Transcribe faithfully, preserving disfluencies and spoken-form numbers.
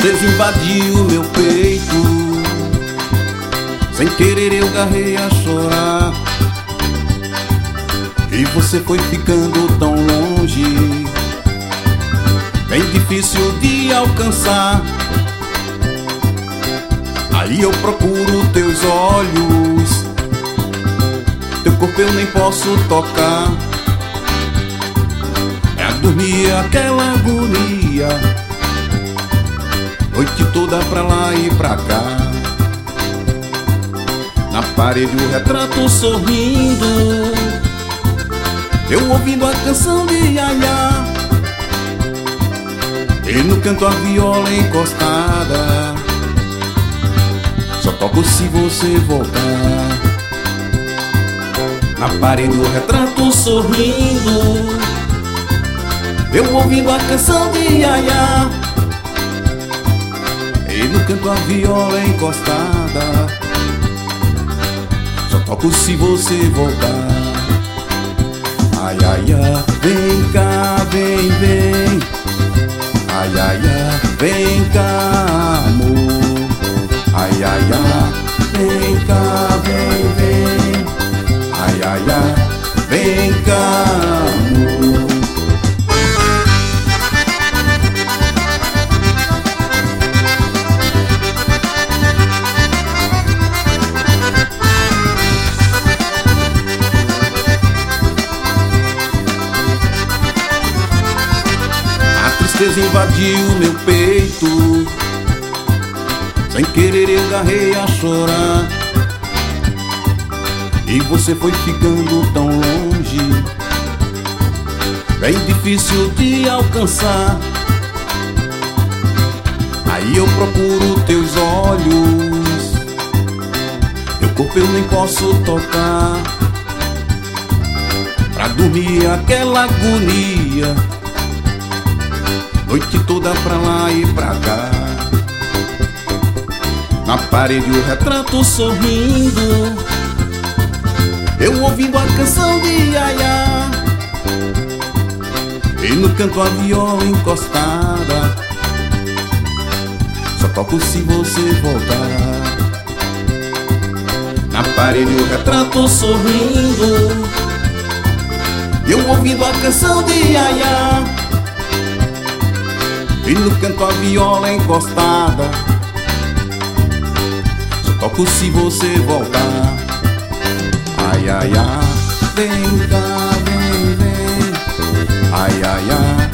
tristeza invadiu meu peito, sem querer eu garrei a chorar. E você foi ficando tão longe, bem difícil de alcançar. Aí eu procuro teus olhos, teu corpo eu nem posso tocar. É a dormir aquela agonia, noite toda pra lá e pra cá. Na parede o retrato sorrindo, eu ouvindo a canção de Yaya, e no canto a viola encostada. Só toco se você voltar. Na parede o retrato sorrindo, eu ouvindo a canção de Yaya, e no canto a viola encostada. Só toco se você voltar. Ai, ai, ai, vem cá, vem, vem. Ai, ai, ai, vem cá, amor. Ai, ai, ai, vem cá, vem, vem. Ai, ai, ai, vem cá, amor. A tristeza invadiu meu peito, sem querer eu garrei a chorar. E você foi ficando tão longe, bem difícil de alcançar. Aí eu procuro teus olhos, teu corpo eu nem posso tocar. Pra dormir aquela agonia, noite toda pra lá e pra cá. Na parede o retrato sorrindo, eu ouvindo a canção de Yaya, e no canto a viola encostada. Só toco se você voltar. Na parede o retrato sorrindo, eu ouvindo a canção de Yaya, e no canto a viola encostada. Só toco se você voltar. Ai, ai, ai, vem cá, vem, vem. Ai, ai, ai.